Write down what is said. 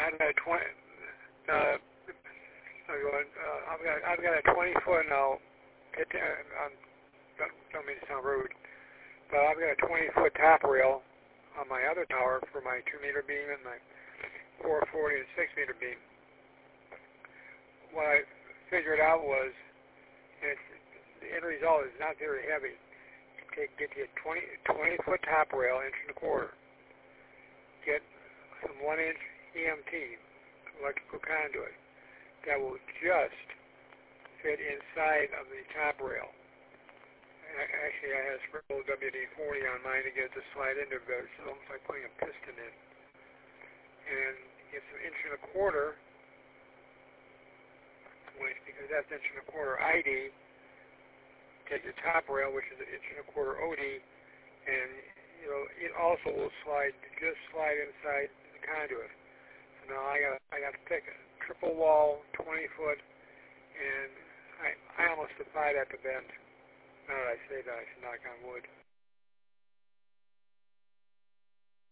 I've got a 20. I've got a 20-foot. Now, don't mean to sound rude, but I've got a 20-foot top rail on my other tower for my 2-meter beam and my 440 and 6-meter beam. What I figured out was, and the end result is not very heavy. Get you a 20-foot top rail, 1.25 inches. Get some 1-inch EMT, electrical conduit, that will just fit inside of the top rail. Actually, I have a Sprinkle WD-40 on mine to get it to slide into it. It's almost like putting a piston in. And it's 1.25 inches length, because that's 1.25 inches ID. Take your top rail, which is 1.25 inches OD, and it also will just slide inside the conduit. So now I got to pick a triple wall, 20-foot, and I almost defied at the bend. Now that I say that, I should knock on wood.